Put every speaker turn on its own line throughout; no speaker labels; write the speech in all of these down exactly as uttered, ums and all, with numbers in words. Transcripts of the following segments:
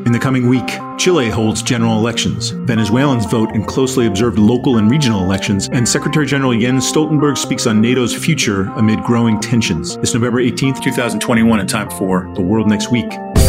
In the coming week, Chile holds general elections, Venezuelans vote in closely observed local and regional elections, and Secretary General Jens Stoltenberg speaks on NATO's future amid growing tensions. It's November eighteenth, twenty twenty-one, and time for The World Next Week.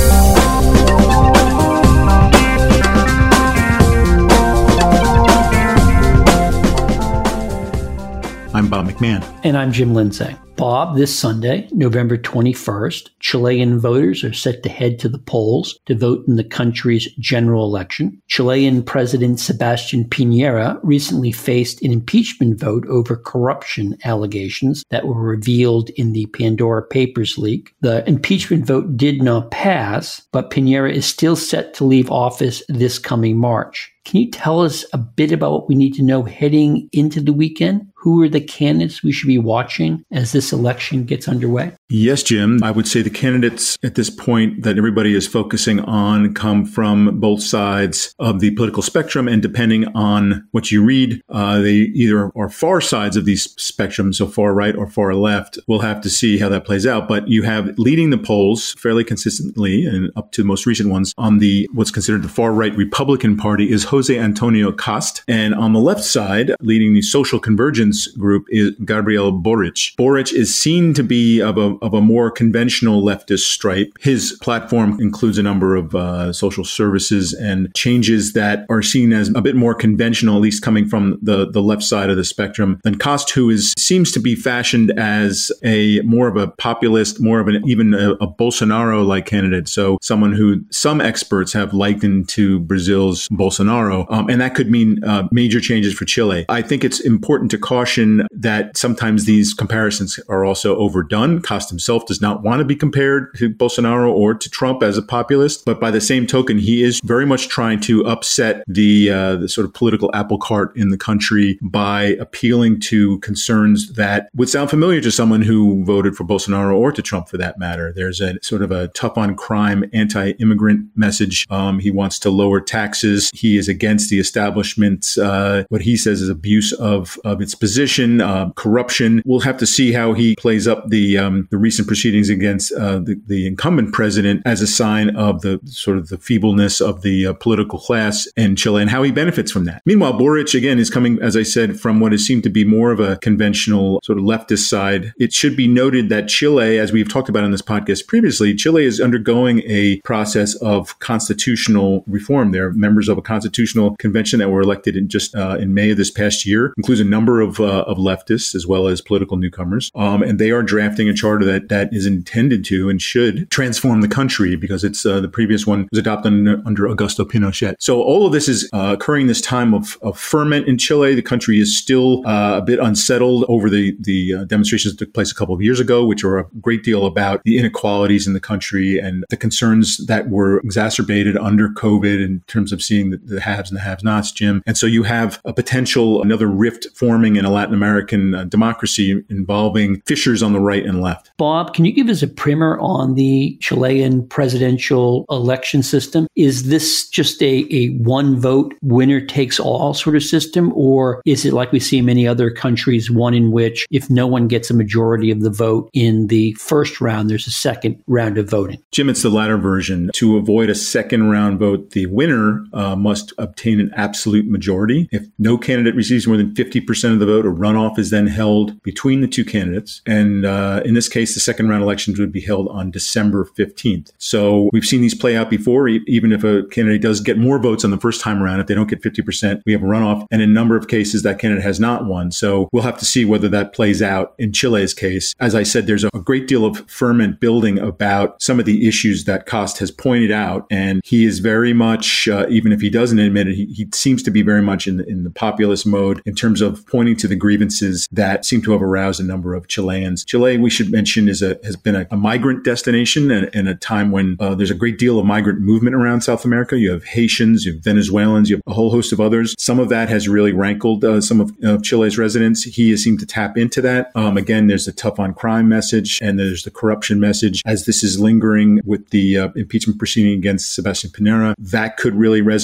I'm Bob McMahon.
And I'm Jim Lindsay. Bob, this Sunday, November twenty-first, Chilean voters are set to head to the polls to vote in the country's general election. Chilean President Sebastián Piñera recently faced an impeachment vote over corruption allegations that were revealed in the Pandora Papers leak. The impeachment vote did not pass, but Piñera is still set to leave office this coming March. Can you tell us a bit about what we need to know heading into the weekend? Who are the candidates we should be watching as this election gets underway?
Yes, Jim. I would say the candidates at this point that everybody is focusing on come from both sides of the political spectrum. And depending on what you read, uh, they either are far sides of these spectrums, so far right or far left. We'll have to see how that plays out. But you have leading the polls fairly consistently, and up to the most recent ones, on the what's considered the far right Republican Party is Jose Antonio Kast. And on the left side, leading the social convergence group is Gabriel Boric. Boric is seen to be of a, of a more conventional leftist stripe. His platform includes a number of uh, social services and changes that are seen as a bit more conventional, at least coming from the, the left side of the spectrum, than Kast, who is seems to be fashioned as a more of a populist, more of an even a, a Bolsonaro-like candidate. So someone who some experts have likened to Brazil's Bolsonaro. Um, and that could mean uh, major changes for Chile. I think it's important to caution that sometimes these comparisons are also overdone. Kast himself does not want to be compared to Bolsonaro or to Trump as a populist, but by the same token, he is very much trying to upset the, uh, the sort of political apple cart in the country by appealing to concerns that would sound familiar to someone who voted for Bolsonaro or to Trump for that matter. There's a sort of a tough on crime, anti-immigrant message. Um, he wants to lower taxes. He is against the establishment's, uh, what he says is abuse of, of its position. Position, uh, corruption. We'll have to see how he plays up the um, the recent proceedings against uh, the, the incumbent president as a sign of the sort of the feebleness of the uh, political class in Chile and how he benefits from that. Meanwhile, Boric, again, is coming, as I said, from what has seemed to be more of a conventional sort of leftist side. It should be noted that Chile, as we've talked about on this podcast previously, Chile is undergoing a process of constitutional reform. They're members of a constitutional convention that were elected in just uh, in May of this past year, includes a number of Uh, of leftists as well as political newcomers. Um, and they are drafting a charter that, that is intended to and should transform the country because it's uh, the previous one was adopted under, under Augusto Pinochet. So all of this is uh, occurring this time of, of ferment in Chile. The country is still uh, a bit unsettled over the, the uh, demonstrations that took place a couple of years ago, which are a great deal about the inequalities in the country and the concerns that were exacerbated under COVID in terms of seeing the, the haves and the have-nots, Jim. And so you have a potential, another rift forming in a Latin American uh, democracy involving fissures on the right and left.
Bob, can you give us a primer on the Chilean presidential election system? Is this just a, a one vote winner takes all sort of system, or is it like we see in many other countries, one in which if no one gets a majority of the vote in the first round, there's a second round of voting?
Jim, it's the latter version. To avoid a second round vote, the winner uh, must obtain an absolute majority. If no candidate receives more than fifty percent of the vote, a runoff is then held between the two candidates. And uh, in this case, the second round elections would be held on December fifteenth. So we've seen these play out before. E- even if a candidate does get more votes on the first time around, if they don't get fifty percent, we have a runoff. And in a number of cases, that candidate has not won. So we'll have to see whether that plays out in Chile's case. As I said, there's a, a great deal of ferment building about some of the issues that Kast has pointed out. And he is very much, uh, even if he doesn't admit it, he, he seems to be very much in the, in the populist mode in terms of pointing to the grievances that seem to have aroused a number of Chileans. Chile, we should mention, is a has been a, a migrant destination and, and a time when uh, there's a great deal of migrant movement around South America. You have Haitians, you have Venezuelans, you have a whole host of others. Some of that has really rankled uh, some of uh, Chile's residents. He has seemed to tap into that. Um, again, there's the tough on crime message and there's the corruption message. As this is lingering with the uh, impeachment proceeding against Sebastián Piñera, that could really resonate. But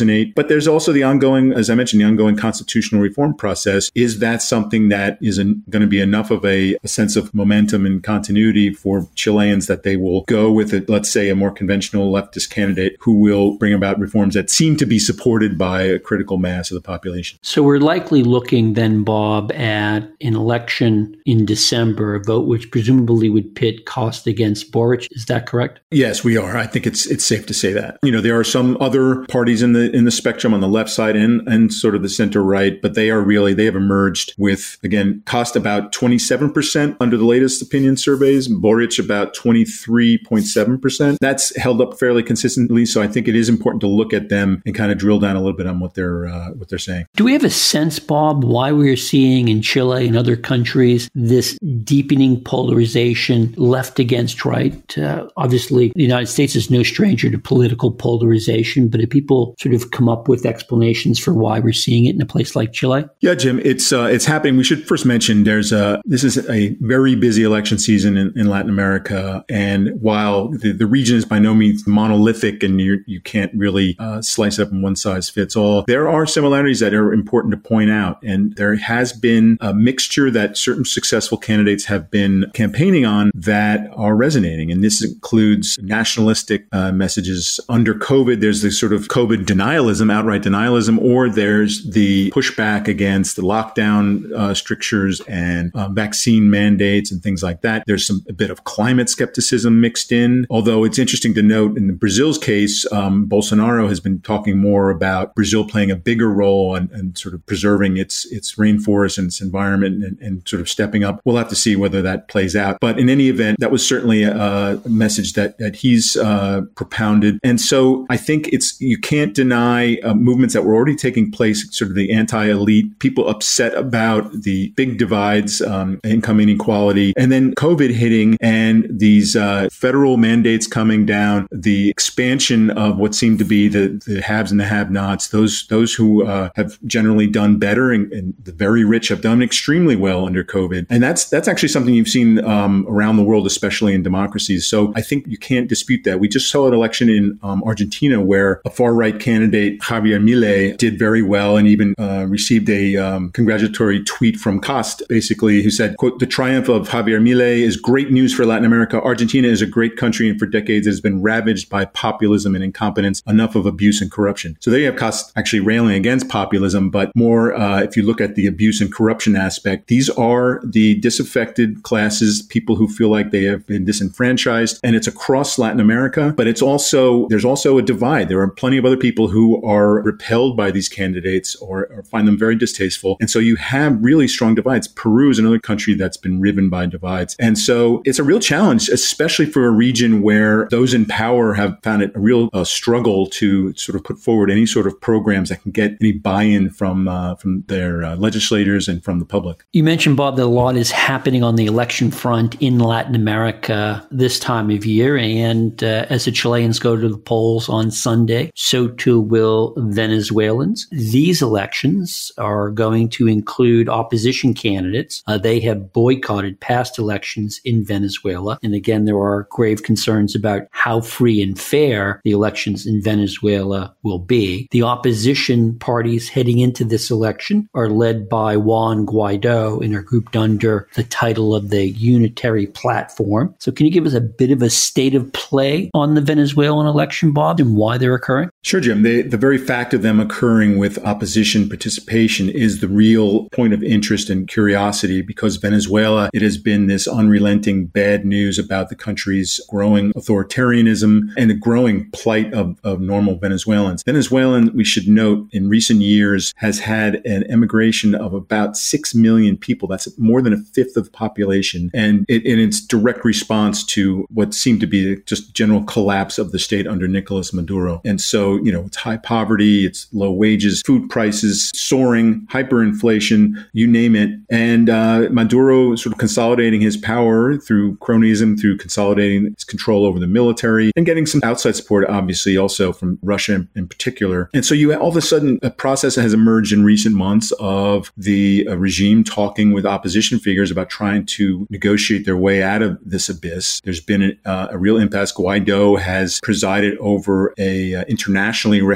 there's also the ongoing, as I mentioned, the ongoing constitutional reform process. Is that something that is going to be enough of a, a sense of momentum and continuity for Chileans that they will go with, it, let's say, a more conventional leftist candidate who will bring about reforms that seem to be supported by a critical mass of the population?
So we're likely looking then, Bob, at an election in December, a vote which presumably would pit Costa against Boric. Is that correct?
Yes, we are. I think it's it's safe to say that. You know, there are some other parties in the in the spectrum on the left side and and sort of the center right, but they are really they have emerged with, again, Costa about twenty-seven percent under the latest opinion surveys, Boric about twenty-three point seven percent. That's held up fairly consistently, so I think it is important to look at them and kind of drill down a little bit on what they're uh, what they're saying.
Do we have a sense, Bob, why we're seeing in Chile and other countries this deepening polarization left against right? Uh, obviously, the United States is no stranger to political polarization, but do people sort of come up with explanations for why we're seeing it in a place like Chile?
Yeah, Jim, it's uh, it's happening. We should first mention there's a this is a very busy election season in, in Latin America, and while the, the region is by no means monolithic and you you can't really uh, slice it up in one size fits all, there are similarities that are important to point out, and there has been a mixture that certain successful candidates have been campaigning on that are resonating, and this includes nationalistic uh, messages. Under COVID, there's this sort of COVID denialism, outright denialism, or there's the pushback against the lockdown uh, strictures and uh, vaccine mandates and things like that. There's some a bit of climate skepticism mixed in, although it's interesting to note in Brazil's case, um, Bolsonaro has been talking more about Brazil playing a bigger role and, and sort of preserving its its rainforest and its environment and, and sort of stepping up. We'll have to see whether that plays out. But in any event, that was certainly a, a message that, that he's uh, propounded. And so I think it's you can't deny uh, movements that were already taking place, sort of the anti-elite, people upset about the big divides, um, income inequality, and then COVID hitting and these uh, federal mandates coming down, the expansion of what seemed to be the, the haves and the have-nots, those those who uh, have generally done better and, and the very rich have done extremely well under COVID. And that's that's actually something you've seen um, around the world, especially in democracies. So I think you can't dispute that. We just saw an election in um, Argentina where a far-right candidate, Javier Milei, did very well and even uh, received a um, congratulatory tweet from Costa, basically, who said, quote, "The triumph of Javier Milei is great news for Latin America. Argentina is a great country, and for decades it has been ravaged by populism and incompetence, enough of abuse and corruption." So there you have Costa actually railing against populism, but more uh, if you look at the abuse and corruption aspect, these are the disaffected classes, people who feel like they have been disenfranchised, and it's across Latin America, but it's also, there's also a divide. There are plenty of other people who are repelled by these candidates or, or find them very distasteful. And so you have really strong divides. Peru is another country that's been riven by divides. And so it's a real challenge, especially for a region where those in power have found it a real uh, struggle to sort of put forward any sort of programs that can get any buy-in from uh, from their uh, legislators and from the public.
You mentioned, Bob, that a lot is happening on the election front in Latin America this time of year. And uh, as the Chileans go to the polls on Sunday, so too will Venezuelans. These elections are going to include opposition candidates. Uh, they have boycotted past elections in Venezuela. And again, there are grave concerns about how free and fair the elections in Venezuela will be. The opposition parties heading into this election are led by Juan Guaido and are grouped under the title of the Unitary Platform. So can you give us a bit of a state of play on the Venezuelan election, Bob, and why they're occurring?
Sure, Jim. The, the very fact of them occurring with opposition participation is the real point of interest and curiosity, because Venezuela, it has been this unrelenting bad news about the country's growing authoritarianism and the growing plight of, of normal Venezuelans. Venezuelan, we should note, in recent years has had an emigration of about six million people. That's more than a fifth of the population. And it, in its direct response to what seemed to be just general collapse of the state under Nicolas Maduro. And so, you know, it's high poverty, it's low wages, food prices soaring, hyperinflation, you name it. And uh, Maduro sort of consolidating his power through cronyism, through consolidating his control over the military and getting some outside support, obviously, also from Russia in, in particular. And so you all of a sudden, a process has emerged in recent months of the uh, regime talking with opposition figures about trying to negotiate their way out of this abyss. There's been a, uh, a real impasse. Guaido has presided over a uh, internationally recognized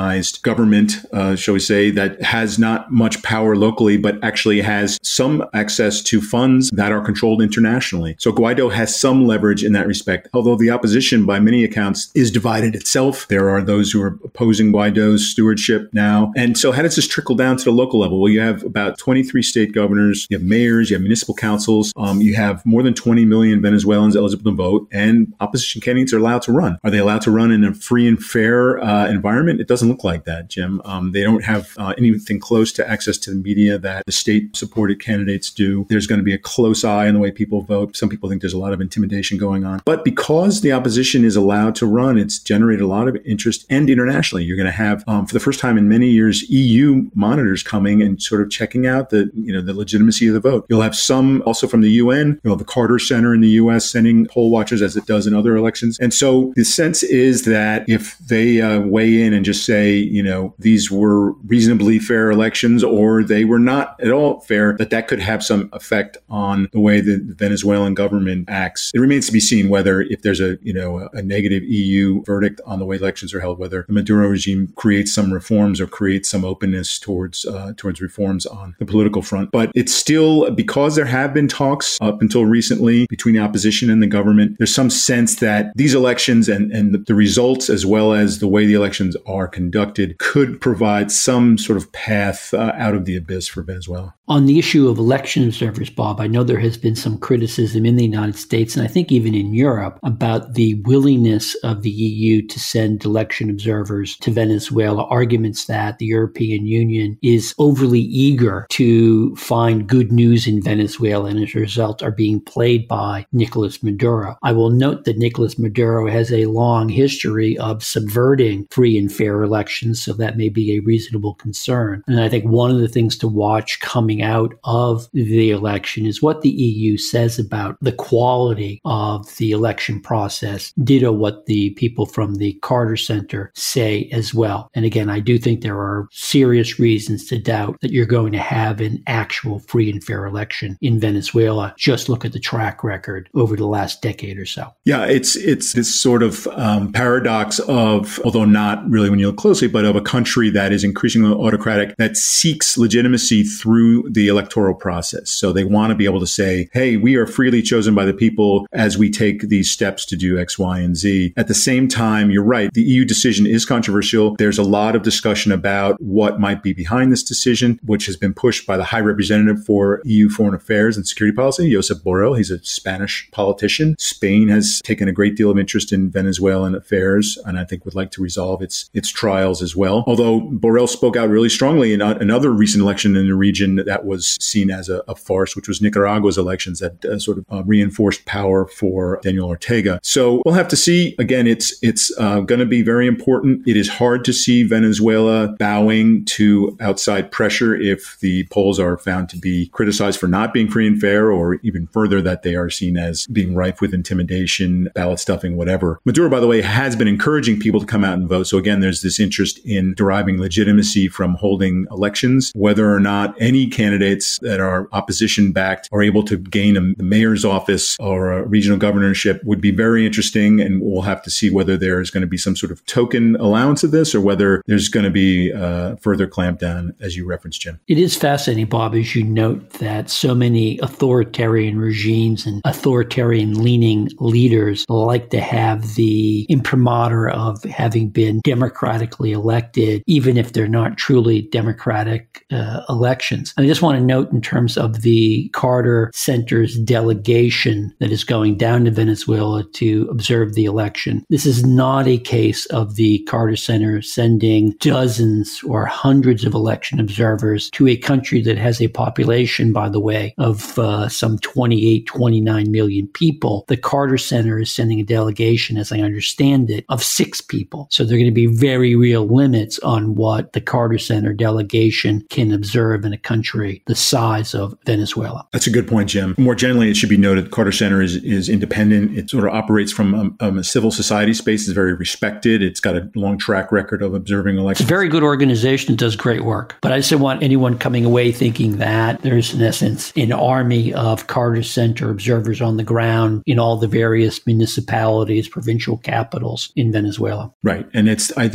organized government, uh, shall we say, that has not much power locally, but actually has some access to funds that are controlled internationally. So Guaido has some leverage in that respect, although the opposition, by many accounts, is divided itself. There are those who are opposing Guaido's stewardship now. And so how does this trickle down to the local level? Well, you have about twenty-three state governors, you have mayors, you have municipal councils, um, you have more than twenty million Venezuelans eligible to vote, and opposition candidates are allowed to run. Are they allowed to run in a free and fair uh, environment? It doesn't look like that, Jim. Um, they don't have uh, anything close to access to the media that the state-supported candidates do. There's going to be a close eye on the way people vote. Some people think there's a lot of intimidation going on. But because the opposition is allowed to run, it's generated a lot of interest. And internationally, you're going to have, um, for the first time in many years, E U monitors coming and sort of checking out the, you know, the legitimacy of the vote. You'll have some also from the U N. You'll have the Carter Center in the U S sending poll watchers, as it does in other elections. And so the sense is that if they uh, weigh in and just say, you know, these were reasonably fair elections or they were not at all fair, that that could have some effect on the way the Venezuelan government acts. It remains to be seen whether, if there's a, you know, a negative E U verdict on the way elections are held, whether the Maduro regime creates some reforms or creates some openness towards uh, towards reforms on the political front. But it's still, because there have been talks up until recently between the opposition and the government, there's some sense that these elections and, and the, the results, as well as the way the elections are conducted, could provide some sort of path uh, out of the abyss for Venezuela.
On the issue of election observers, Bob, I know there has been some criticism in the United States, and I think even in Europe, about the willingness of the E U to send election observers to Venezuela, arguments that the European Union is overly eager to find good news in Venezuela and as a result are being played by Nicolas Maduro. I will note that Nicolas Maduro has a long history of subverting free and fair elections, so that may be a reasonable concern. And I think one of the things to watch coming out of the election is what the E U says about the quality of the election process, ditto what the people from the Carter Center say as well. And again, I do think there are serious reasons to doubt that you're going to have an actual free and fair election in Venezuela. Just look at the track record over the last decade or so.
Yeah, it's it's this sort of um, paradox of, although not really when you look closely, but of a country that is increasingly autocratic, that seeks legitimacy through the electoral process. So they want to be able to say, hey, we are freely chosen by the people as we take these steps to do X, Y, and Z. At the same time, you're right, the E U decision is controversial. There's a lot of discussion about what might be behind this decision, which has been pushed by the High Representative for E U Foreign Affairs and Security Policy, Josep Borrell. He's a Spanish politician. Spain has taken a great deal of interest in Venezuelan affairs, and I think would like to resolve its its trials as well. Although Borrell spoke out really strongly in another recent election in the region that was seen as a, a farce, which was Nicaragua's elections that uh, sort of uh, reinforced power for Daniel Ortega. So we'll have to see. Again, it's it's uh, going to be very important. It is hard to see Venezuela bowing to outside pressure if the polls are found to be criticized for not being free and fair, or even further, that they are seen as being rife with intimidation, ballot stuffing, whatever. Maduro, by the way, has been encouraging people to come out and vote. So again, there's this interest in deriving legitimacy from holding elections. Whether or not any candidates that are opposition-backed are able to gain a, the mayor's office or a regional governorship would be very interesting, and we'll have to see whether there's going to be some sort of token allowance of this or whether there's going to be uh, further clampdown, as you referenced, Jim.
It is fascinating, Bob, as you note that so many authoritarian regimes and authoritarian-leaning leaders like to have the imprimatur of having been democratically elected, even if they're not truly democratic uh, elections. And I just want to note, in terms of the Carter Center's delegation that is going down to Venezuela to observe the election, this is not a case of the Carter Center sending dozens or hundreds of election observers to a country that has a population, by the way, of uh, some twenty-eight, twenty-nine million people. The Carter Center is sending a delegation, as I understand it, of six people. So there are going to be very real limits on what the Carter Center delegation can observe in a country the size of Venezuela.
That's a good point, Jim. More generally, it should be noted the Carter Center is, is independent. It sort of operates from a, a civil society space. It's very respected. It's got a long track record of observing elections.
It's a very good organization. It does great work. But I just don't want anyone coming away thinking that there's, in essence, an army of Carter Center observers on the ground in all the various municipalities, provincial capitals in Venezuela.
Right. And it's, I think it's the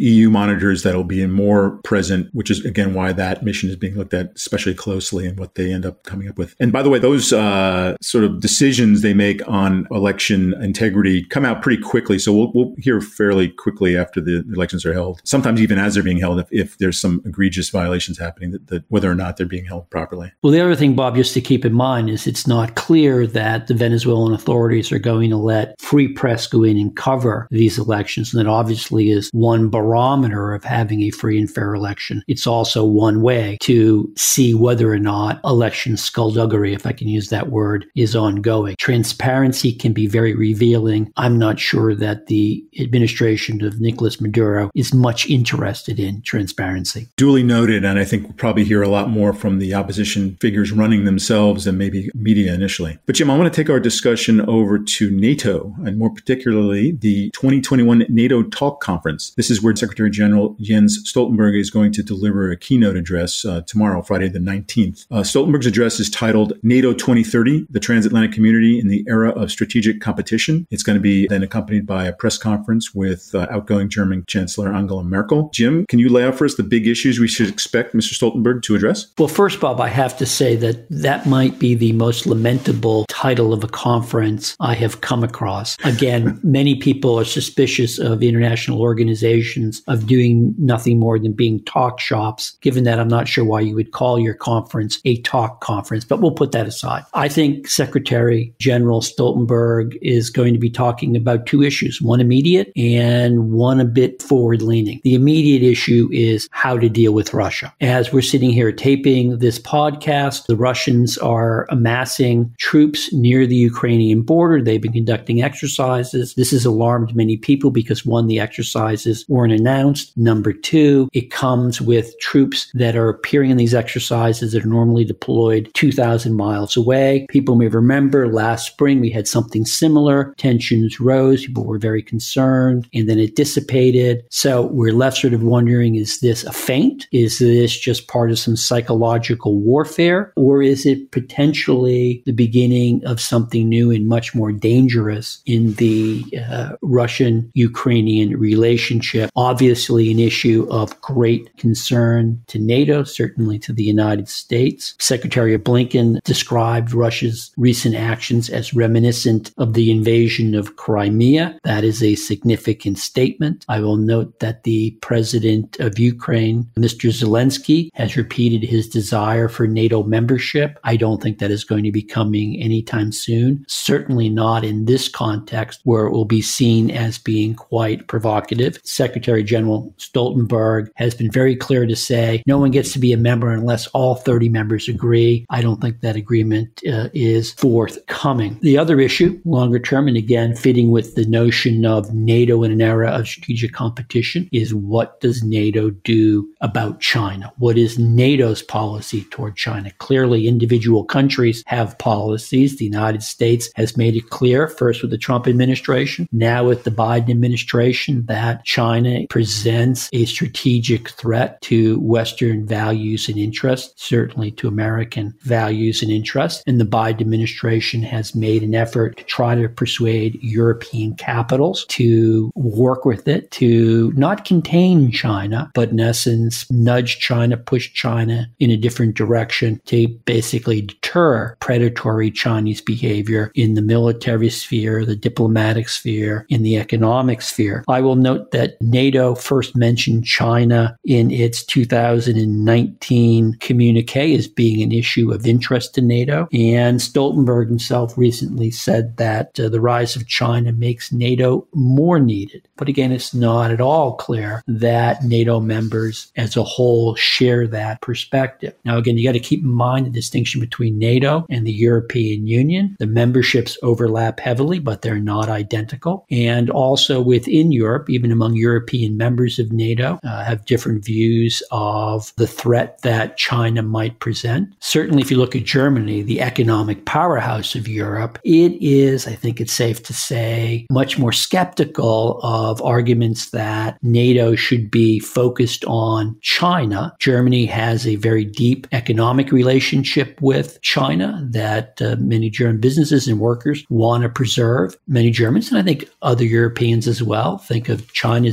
E U monitors that will be more present, which is, again, why that mission is being looked at especially closely and what they end up coming up with. And by the way, those uh, sort of decisions they make on election integrity come out pretty quickly. So we'll, we'll hear fairly quickly after the elections are held, sometimes even as they're being held, if, if there's some egregious violations happening, that, that whether or not they're being held properly.
Well, the other thing, Bob, just to keep in mind is it's not clear that the Venezuelan authorities are going to let free press go in and cover these elections. And that obviously is one barometer of having a free and fair election. It's also one way to see whether or not election skullduggery, if I can use that word, is ongoing. Transparency can be very revealing. I'm not sure that the administration of Nicolas Maduro is much interested in transparency.
Duly noted, and I think we'll probably hear a lot more from the opposition figures running themselves and maybe media initially. But Jim, I want to take our discussion over to NATO, and more particularly the twenty twenty-one NATO Talk Conference. This is where Secretary General Jens Stoltenberg is going to deliver a keynote address uh, tomorrow, Friday the nineteenth. Uh, Stoltenberg's address is titled NATO twenty thirty, the Transatlantic Community in the Era of Strategic Competition. It's going to be then accompanied by a press conference with uh, outgoing German Chancellor Angela Merkel. Jim, can you lay out for us the big issues we should expect Mister Stoltenberg to address?
Well, first, Bob, I have to say that that might be the most lamentable title of a conference I have come across. Again, many people are suspicious of international organizations of doing nothing more than being talk shops. Given that, I'm not sure why you would call your conference a talk conference, but we'll put that aside. I think Secretary General Stoltenberg is going to be talking about two issues, one immediate and one a bit forward-leaning. The immediate issue is how to deal with Russia. As we're sitting here taping this podcast, the Russians are amassing troops near the Ukrainian border. They've been conducting exercises. This has alarmed many people because, one, the exercises weren't announced. Number two, it comes with troops that are appearing in these exercises that are normally deployed two thousand miles away. People may remember last spring we had something similar. Tensions rose. People were very concerned, and then it dissipated. So we're left sort of wondering, is this a feint? Is this just part of some psychological warfare? Or is it potentially the beginning of something new and much more dangerous in the uh, Russian-Ukrainian relationship? Obviously an issue of great concern to NATO, certainly to the United States. Secretary Blinken described Russia's recent actions as reminiscent of the invasion of Crimea. That is a significant statement. I will note that the president of Ukraine, Mister Zelensky, has repeated his desire for NATO membership. I don't think that is going to be coming anytime soon. Certainly not in this context where it will be seen as being quite provocative. Secretary General Stoltenberg has been very clear to say no one gets to be a member unless all thirty members agree. I don't think that agreement uh, is forthcoming. The other issue, longer term, and again, fitting with the notion of NATO in an era of strategic competition, is what does NATO do about China? What is NATO's policy toward China? Clearly, individual countries have policies. The United States has made it clear, first with the Trump administration, now with the Biden administration, that China presents a strategic threat to Western values and interests, certainly to American values and interests. And the Biden administration has made an effort to try to persuade European capitals to work with it, to not contain China, but in essence, nudge China, push China in a different direction to basically deter predatory Chinese behavior in the military sphere, the diplomatic sphere, in the economic sphere. I will note that NATO first mentioned China in its two thousand nineteen communique as being an issue of interest to NATO. And Stoltenberg himself recently said that uh, the rise of China makes NATO more needed. But again, it's not at all clear that NATO members as a whole share that perspective. Now, again, you got to keep in mind the distinction between NATO and the European Union. The memberships overlap heavily, but they're not identical. And also within Europe, even among European members of NATO, uh, have different views of the threat that China might present. Certainly, if you look at Germany, the economic powerhouse of Europe, it is, I think it's safe to say, much more skeptical of arguments that NATO should be focused on China. Germany has a very deep economic relationship with China that uh, many German businesses and workers want to preserve. Many Germans, and I think other Europeans as well, think of China as being on the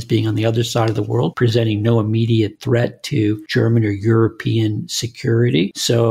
the other side of the world, presenting no immediate threat to German or European security.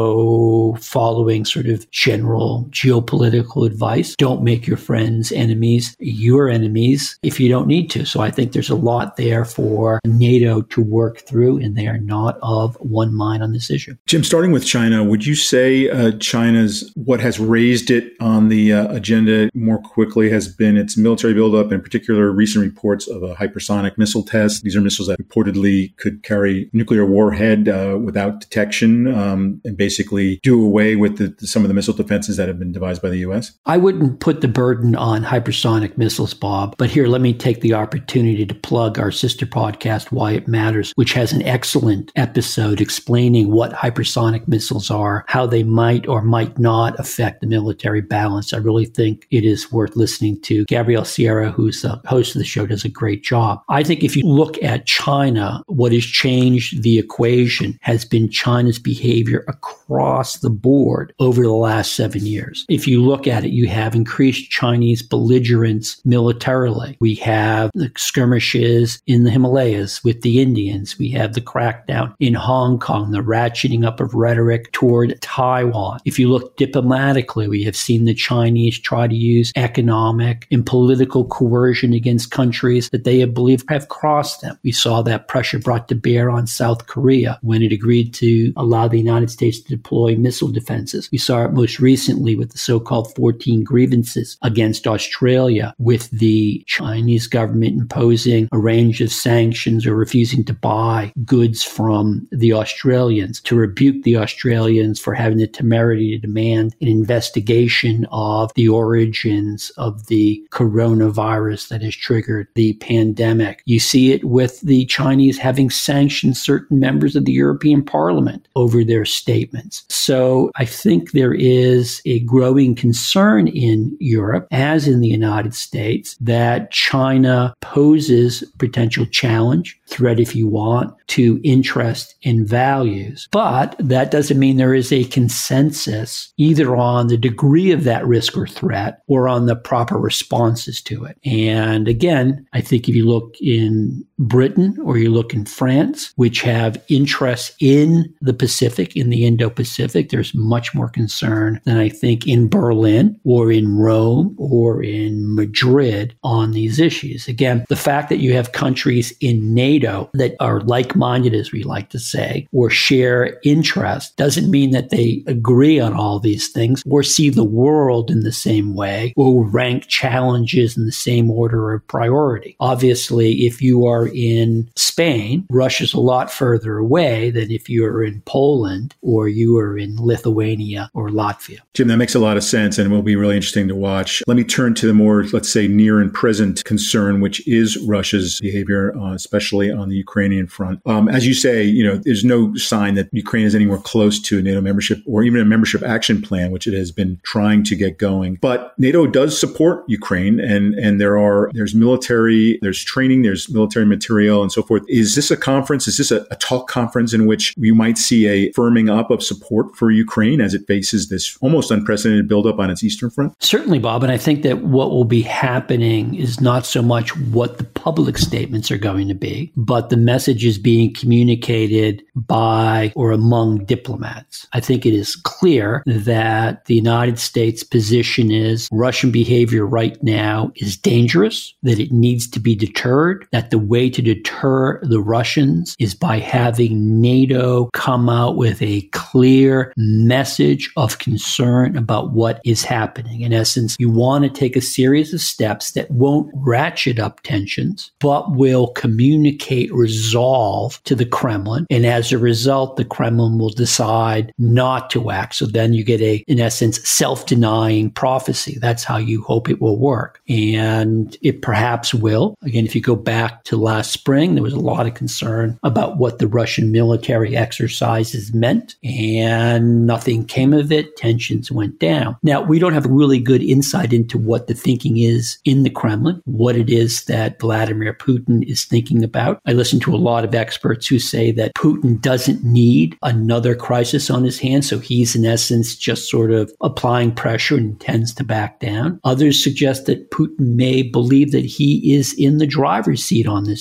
So following sort of general geopolitical advice, don't make your friends enemies your enemies if you don't need to. So I think there's a lot there for NATO to work through, and they are not of one mind on this issue.
Jim, starting with China, would you say uh, China's, what has raised it on the uh, agenda more quickly has been its military buildup, in particular recent reports of a hypersonic missile test? These are missiles that reportedly could carry nuclear warhead uh, without detection um, and basically do away with the, some of the missile defenses that have been devised by the U S?
I wouldn't put the burden on hypersonic missiles, Bob, but here, let me take the opportunity to plug our sister podcast, Why It Matters, which has an excellent episode explaining what hypersonic missiles are, how they might or might not affect the military balance. I really think it is worth listening to. Gabrielle Sierra, who's the host of the show, does a great job. I think if you look at China, what has changed the equation has been China's behavior across the board over the last seven years. If you look at it, you have increased Chinese belligerence militarily. We have the skirmishes in the Himalayas with the Indians. We have the crackdown in Hong Kong, the ratcheting up of rhetoric toward Taiwan. If you look diplomatically, we have seen the Chinese try to use economic and political coercion against countries that they have believed have crossed them. We saw that pressure brought to bear on South Korea when it agreed to allow the United States to deploy missile defenses. We saw it most recently with the so-called fourteen grievances against Australia, with the Chinese government imposing a range of sanctions or refusing to buy goods from the Australians, to rebuke the Australians for having the temerity to demand an investigation of the origins of the coronavirus that has triggered the pandemic. You see it with the Chinese having sanctioned certain members of the European Parliament over their statements. So I think there is a growing concern in Europe, as in the United States, that China poses potential challenge, threat if you want, to interest and values. But that doesn't mean there is a consensus either on the degree of that risk or threat or on the proper responses to it. And again, I think if you look in Britain or you look in France, which have interests in the Pacific, in the Indo-Pacific, there's much more concern than I think in Berlin or in Rome or in Madrid on these issues. Again, the fact that you have countries in NATO that are like-minded, as we like to say, or share interest doesn't mean that they agree on all these things or see the world in the same way or rank challenges in the same order of priority. Obviously, if you are in Spain, Russia's a lot further away than if you are in Poland or you are in Lithuania or Latvia.
Jim, that makes a lot of sense and will be really interesting to watch. Let me turn to the more, let's say, near and present concern, which is Russia's behavior, uh, especially on the Ukrainian front. Um, as you say, you know, there's no sign that Ukraine is anywhere close to NATO membership or even a membership action plan, which it has been trying to get going. But NATO does support Ukraine, and and there are there's military, there's training, there's military material, and so forth. Is this a conference? Is this a, a talk conference in which you might see a firming up of support for Ukraine as it faces this almost unprecedented buildup on its eastern front?
Certainly, Bob. And I think that what will be happening is not so much what the public statements are going to be, but the message is being communicated by or among diplomats. I think it is clear that the United States position is Russian behavior right now is dangerous, that it needs to be deterred, that the way to deter the Russians is by having NATO come out with a clear message of concern about what is happening. In essence, you want to take a series of steps that won't ratchet up tensions, but will communicate resolve to the Kremlin. And as a result, the Kremlin will decide not to act. So then you get a, in essence, self-denying prophecy. That's how you hope it will work. And it perhaps will. Again, if you go back to last spring, there was a lot of concern about what the Russian military exercises meant, and nothing came of it. Tensions went down. Now, we don't have a really good insight into what the thinking is in the Kremlin, what it is that Vladimir Putin is thinking about. I listen to a lot of experts who say that Putin doesn't need another crisis on his hands, so he's in essence just sort of applying pressure and tends to back down. Others suggest that Putin may believe that he is in the driver's seat on this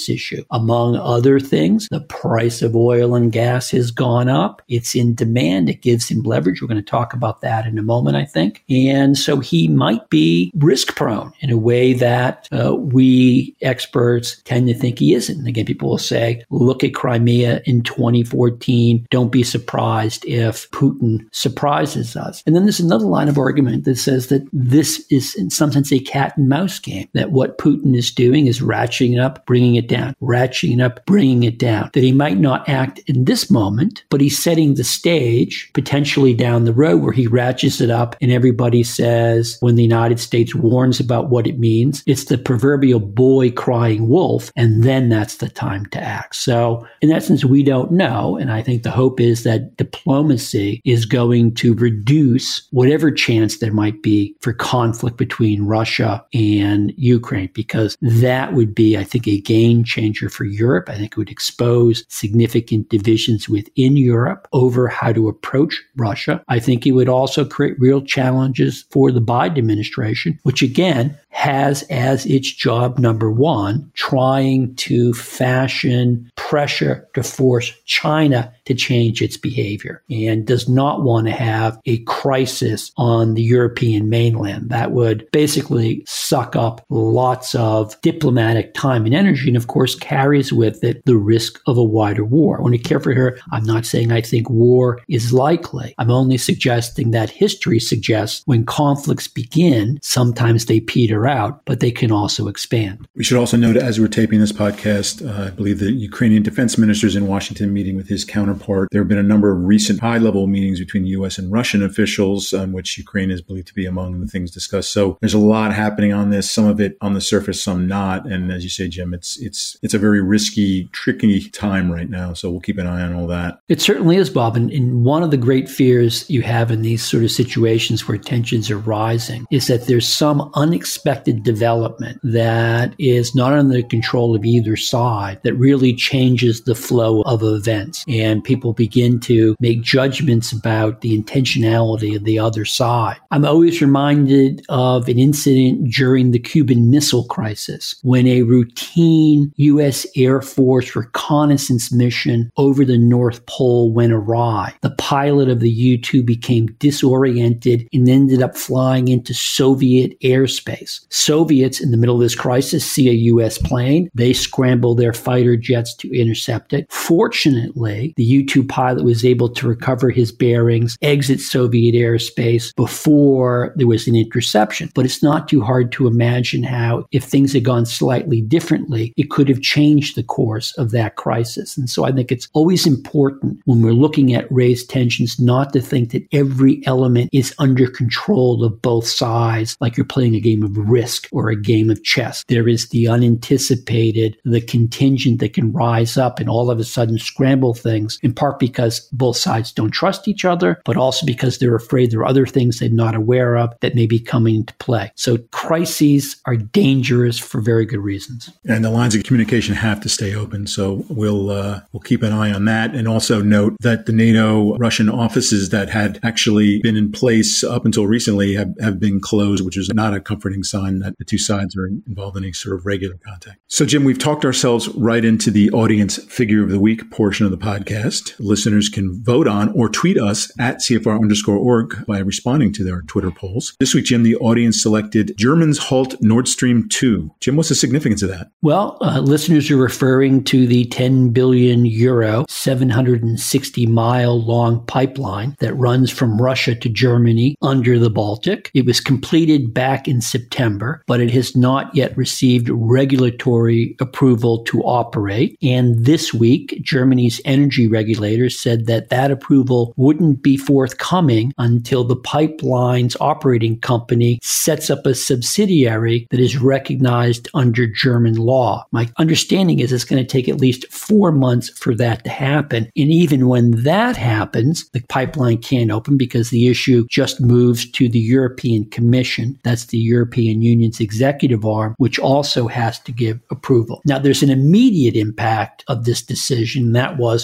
this issue. Among other things, the price of oil and gas has gone up. It's in demand. It gives him leverage. We're going to talk about that in a moment, I think. And so he might be risk prone in a way that uh, we experts tend to think he isn't. And again, people will say, look at Crimea in twenty fourteen. Don't be surprised if Putin surprises us. And then there's another line of argument that says that this is in some sense a cat and mouse game, that what Putin is doing is ratcheting up, bringing it down, ratcheting up, bringing it down, that he might not act in this moment, but he's setting the stage potentially down the road where he ratchets it up and everybody says, when the United States warns about what it means, it's the proverbial boy crying wolf, and then that's the time to act. So in that sense, we don't know. And I think the hope is that diplomacy is going to reduce whatever chance there might be for conflict between Russia and Ukraine, because that would be, I think, a game changer for Europe. I think it would expose significant divisions within Europe over how to approach Russia. I think it would also create real challenges for the Biden administration, which again has as its job number one, trying to fashion pressure to force China to change its behavior, and does not want to have a crisis on the European mainland. That would basically suck up lots of diplomatic time and energy, and of course carries with it the risk of a wider war. I want to be careful here. I'm not saying I think war is likely. I'm only suggesting that history suggests when conflicts begin, sometimes they peter out, but they can also expand.
We should also note, as we're taping this podcast, uh, I believe the Ukrainian defense minister is in Washington meeting with his counterpart. There have been a number of recent high-level meetings between U S and Russian officials, um, which Ukraine is believed to be among the things discussed. So there's a lot happening on this, some of it on the surface, some not. And as you say, Jim, it's it's it's a very risky, tricky time right now. So we'll keep an eye on all that.
It certainly is, Bob. And, and one of the great fears you have in these sort of situations where tensions are rising is that there's some unexpected development that is not under the control of either side that really changes the flow of events. And people begin to make judgments about the intentionality of the other side. I'm always reminded of an incident during the Cuban Missile Crisis when a routine U S Air Force reconnaissance mission over the North Pole went awry. The pilot of the U two became disoriented and ended up flying into Soviet airspace. Soviets in the middle of this crisis see a U S plane. They scramble their fighter jets to intercept it. Fortunately, the U two pilot was able to recover his bearings, exit Soviet airspace before there was an interception. But it's not too hard to imagine how, if things had gone slightly differently, it could have changed the course of that crisis. And so I think it's always important when we're looking at raised tensions not to think that every element is under control of both sides, like you're playing a game of Risk or a game of chess. There is the unanticipated, the contingent that can rise up and all of a sudden scramble things, in part because both sides don't trust each other, but also because they're afraid there are other things they're not aware of that may be coming into play. So crises are dangerous for very good reasons.
And the lines of communication have to stay open. So we'll uh, we'll keep an eye on that. And also note that the NATO Russian offices that had actually been in place up until recently have, have been closed, which is not a comforting sign that the two sides are involved in any sort of regular contact. So, Jim, we've talked ourselves right into the audience figure of the week portion of the podcast. Listeners can vote on or tweet us at C F R underscore org by responding to their Twitter polls. This week, Jim, the audience selected Germans halt Nord Stream two. Jim, what's the significance of that?
Well, uh, listeners are referring to the ten billion euro, seven hundred sixty mile long pipeline that runs from Russia to Germany under the Baltic. It was completed back in September, but it has not yet received regulatory approval to operate. And this week, Germany's energy regulators said that that approval wouldn't be forthcoming until the pipeline's operating company sets up a subsidiary that is recognized under German law. My understanding is it's going to take at least four months for that to happen. And even when that happens, the pipeline can't open because the issue just moves to the European Commission. That's the European Union's executive arm, which also has to give approval. Now, there's an immediate impact of this decision. That was wholesale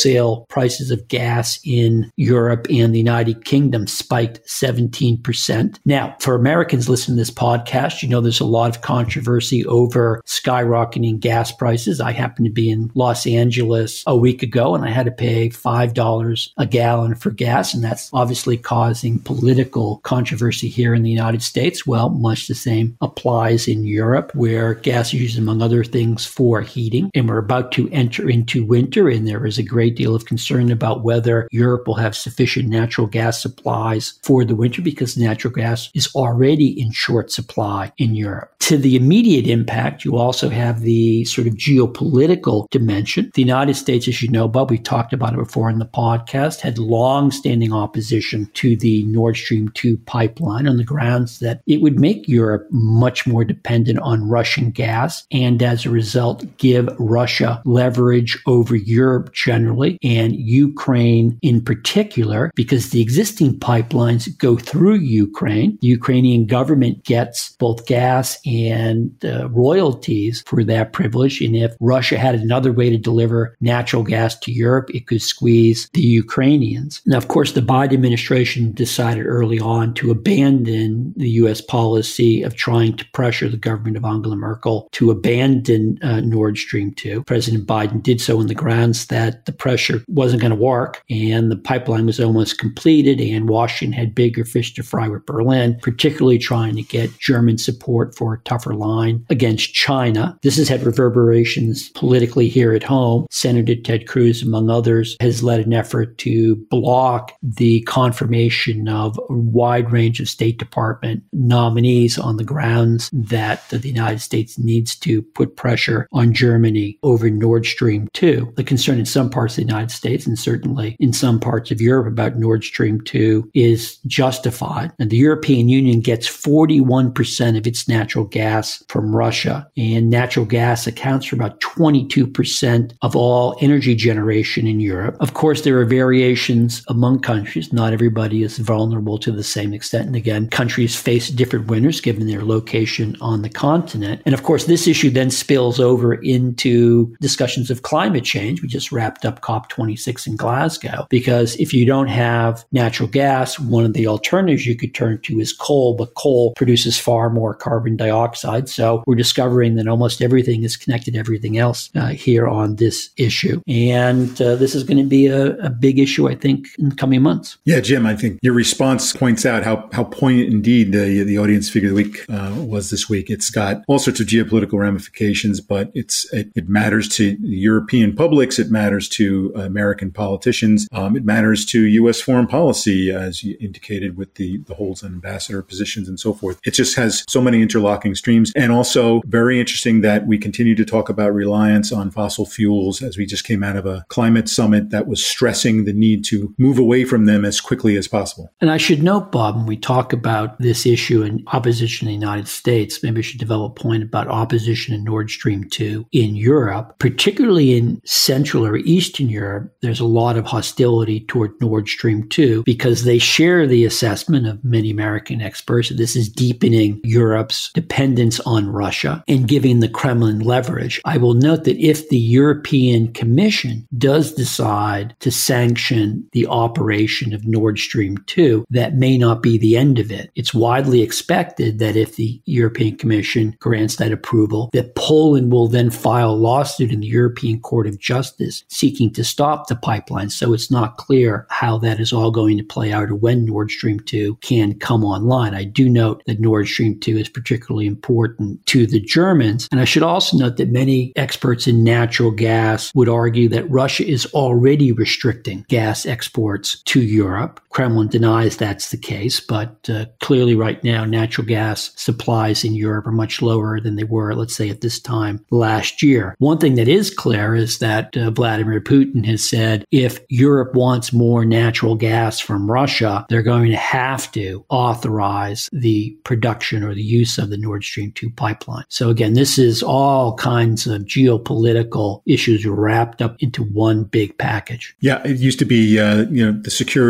wholesale prices of gas in Europe and the United Kingdom spiked seventeen percent. Now, for Americans listening to this podcast, you know there's a lot of controversy over skyrocketing gas prices. I happened to be in Los Angeles a week ago, and I had to pay five dollars a gallon for gas, and that's obviously causing political controversy here in the United States. Well, much the same applies in Europe, where gas is used, among other things, for heating. And we're about to enter into winter, and there is a great deal of concern about whether Europe will have sufficient natural gas supplies for the winter, because natural gas is already in short supply in Europe. To the immediate impact, you also have the sort of geopolitical dimension. The United States, as you know, Bob, we talked about it before in the podcast, had long-standing opposition to the Nord Stream two pipeline on the grounds that it would make Europe much more dependent on Russian gas, and as a result, give Russia leverage over Europe generally and Ukraine in particular, because the existing pipelines go through Ukraine. The Ukrainian government gets both gas and uh, royalties for that privilege. And if Russia had another way to deliver natural gas to Europe, it could squeeze the Ukrainians. Now, of course, the Biden administration decided early on to abandon the U S policy of trying to pressure the government of Angela Merkel to abandon uh, Nord Stream two. President Biden did so on the grounds that the pressure wasn't going to work and the pipeline was almost completed, and Washington had bigger fish to fry with Berlin, particularly trying to get German support for a tougher line against China. This has had reverberations politically here at home. Senator Ted Cruz, among others, has led an effort to block the confirmation of a wide range of State Department nominees on the grounds that the United States needs to put pressure on Germany over Nord Stream two. The concern in some parts of the United States, and certainly in some parts of Europe, about Nord Stream two is justified. And the European Union gets forty-one percent of its natural gas from Russia, and natural gas accounts for about twenty-two percent of all energy generation in Europe. Of course, there are variations among countries. Not everybody is vulnerable to the same extent. And again, countries face different winters given their location on the continent. And of course, this issue then spills over into discussions of climate change. We just wrapped up COP twenty-six in Glasgow, because if you don't have natural gas, one of the alternatives you could turn to is coal, but coal produces far more carbon dioxide. So we're discovering that almost everything is connected to everything else uh, here on this issue. And uh, this is going to be a, a big issue, I think, in the coming months.
Yeah, Jim, I think your response points out how, how poignant indeed the, the audience figure of the week uh, was this week. It's got all sorts of geopolitical ramifications, but it's it, it matters to European publics. It matters to American politicians. Um, it matters to U S foreign policy, as you indicated with the, the holds on ambassador positions and so forth. It just has so many interlocking streams. And also very interesting that we continue to talk about reliance on fossil fuels, as we just came out of a climate summit that was stressing the need to move away from them as quickly as possible.
And I should note, Bob, when we talk about this issue and opposition in the United States, maybe I should develop a point about opposition in Nord Stream two in Europe, particularly in Central or Eastern Europe. There's a lot of hostility toward Nord Stream two because they share the assessment of many American experts that this is deepening Europe's dependence on Russia and giving the Kremlin leverage. I will note that if the European Commission does decide to sanction the operation of Nord Stream two, that may not be the end of it. It's widely expected that if the European Commission grants that approval, that Poland will then file a lawsuit in the European Court of Justice seeking to stop the pipeline. So it's not clear how that is all going to play out or when Nord Stream two can come online. I do note that Nord Stream two is particularly important to the Germans. And I should also note that many experts in natural gas would argue that Russia is already restricting gas exports to Europe. Kremlin denies that's the case, but uh, clearly right now, natural gas supplies in Europe are much lower than they were, let's say, at this time last year. One thing that is clear is that uh, Vladimir Putin has said if Europe wants more natural gas from Russia, they're going to have to authorize the production or the use of the Nord Stream two pipeline. So again, this is all kinds of geopolitical issues wrapped up into one big package.
Yeah, it used to be, uh, you know, the security uh,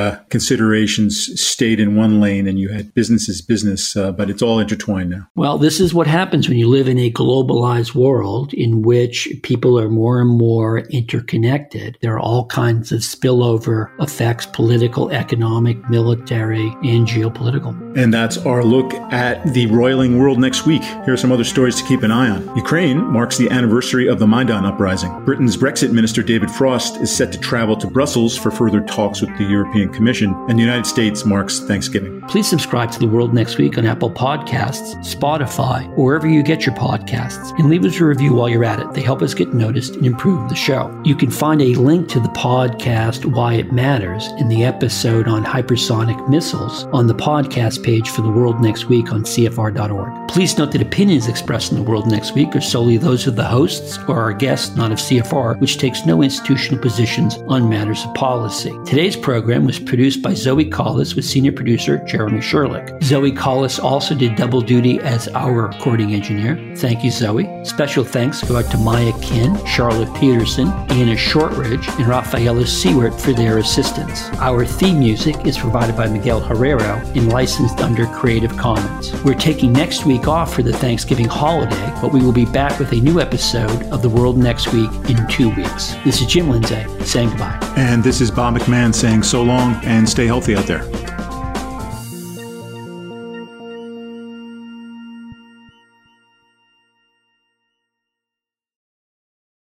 uh, considerations stayed in one lane and you had business is business, uh, but it's all intertwined now.
Well, this is what happens when you live in a globalized world in which people are more and more interconnected. There are all kinds of spillover effects, political, economic, military, and geopolitical.
And that's our look at the roiling world next week. Here are some other stories to keep an eye on. Ukraine marks the anniversary of the Maidan uprising. Britain's Brexit Minister David Frost is set to travel to Brussels for further talks with the European Commission, and the United States marks Thanksgiving.
Please subscribe to The World Next Week on Apple Podcasts, Spotify, or wherever you get your podcasts, and leave us a review while you're at it. They help us get noticed and improve the show. You can find a link to the podcast Why It Matters in the episode on hypersonic missiles on the podcast page for The World Next Week on C F R dot org. Please note that opinions expressed in The World Next Week are solely those of the hosts or our guests, not of C F R, which takes no institutional positions on matters of policy. Today's program was produced by Zoe Collis with senior producer Jeremy Sherlick. Zoe Collis also did double duty as our recording engineer. Thank you, Zoe. Special thanks go out to Maya Kin, Charlotte Peterson, Anna Shortridge, and Rafaela Seward for their assistance. Our theme music is provided by Miguel Herrero and licensed under Creative Commons. We're taking next week off for the Thanksgiving holiday, but we will be back with a new episode of The World Next Week in two weeks. This is Jim Lindsay saying goodbye.
And this is Bob McMahon saying so long and stay healthy out there.